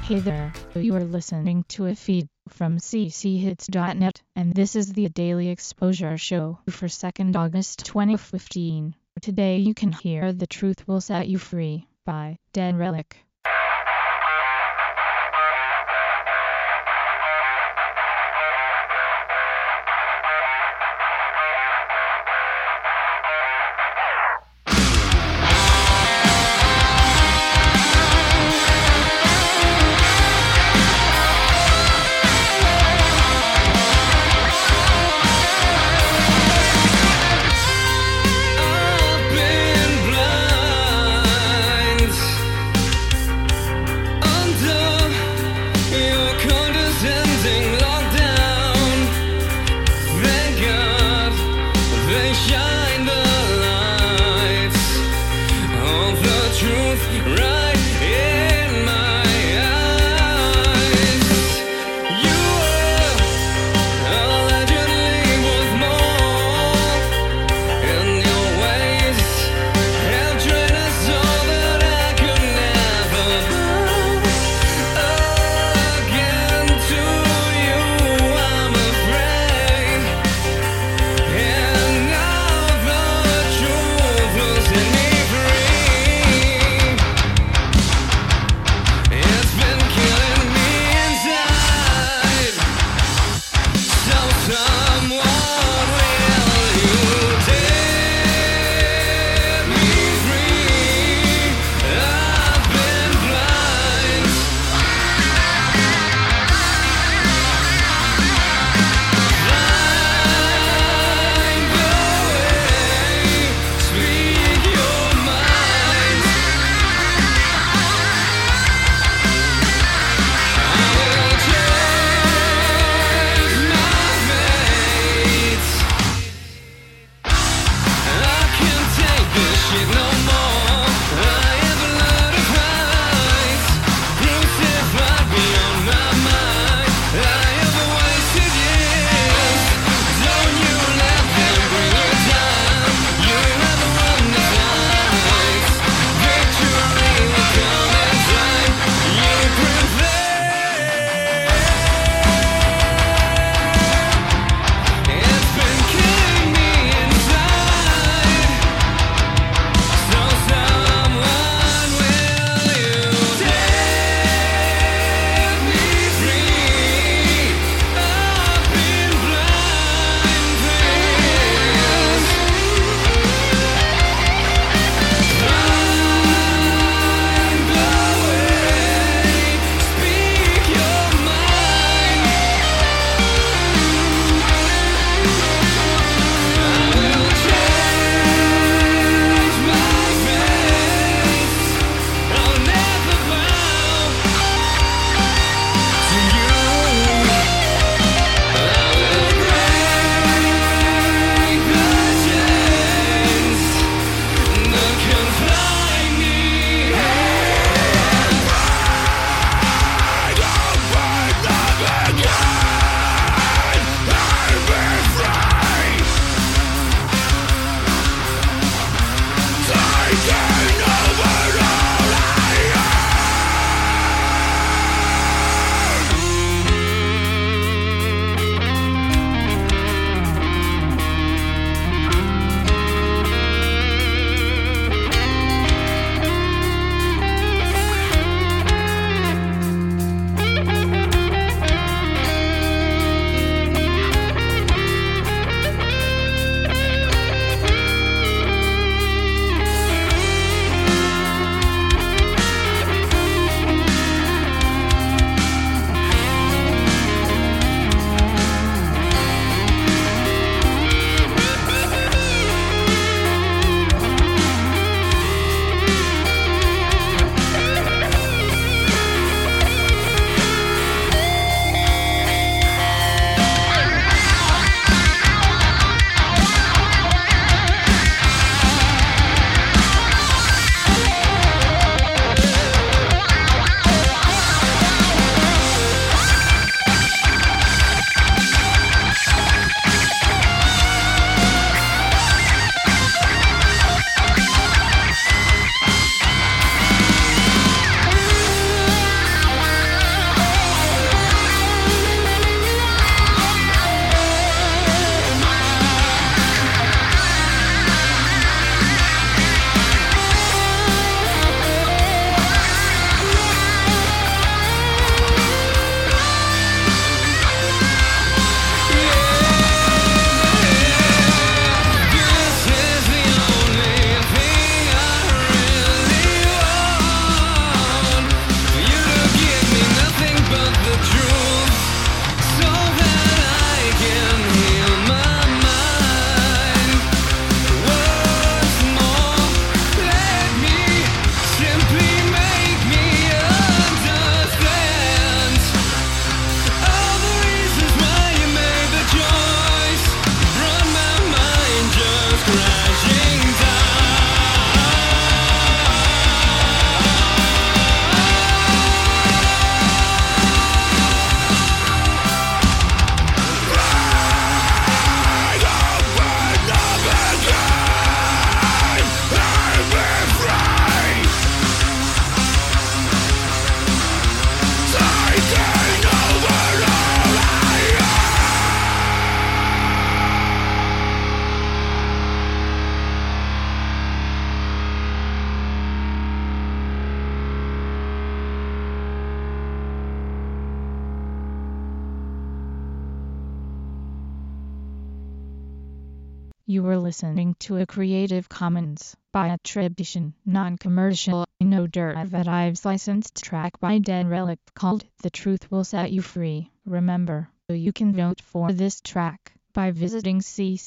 Hey there, you are listening to a feed from cchits.net, and this is the Daily Exposure Show for 2nd August 2015. Today you can hear The Truth Will Set You Free by Dead Relic. Shine the lights of the truth right in my eyes. You were allegedly worth more, and your ways have trained us all that I could never love again. To you I'm afraid, and now the truth will set me free. You were listening to a Creative Commons by attribution, non-commercial, no derivatives licensed track by Dead Relic called The Truth Will Set You Free. Remember, you can vote for this track by visiting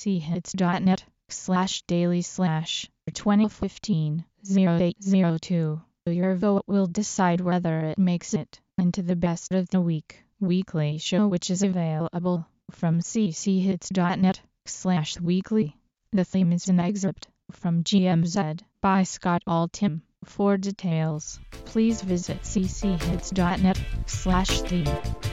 cchits.net/daily/2015-0802. Your vote will decide whether it makes it into the Best of the Week weekly show, which is available from cchits.net/weekly. The theme is an excerpt from GMZ by Scott Altham. For details, please visit cchits.net/theme.